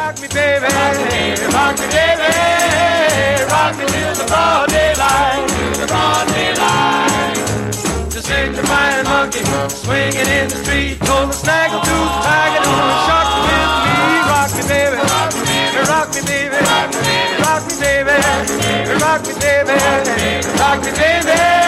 rock me, baby, rock me, baby, rock me till the broad daylight, till the broad daylight. Just ain't the fine monkey swinging in the street, told the snaggle to the tiger to shark with me. Rock me, baby, rock me, baby, rock me, baby, rock me, baby, rock me, baby, rock me, baby.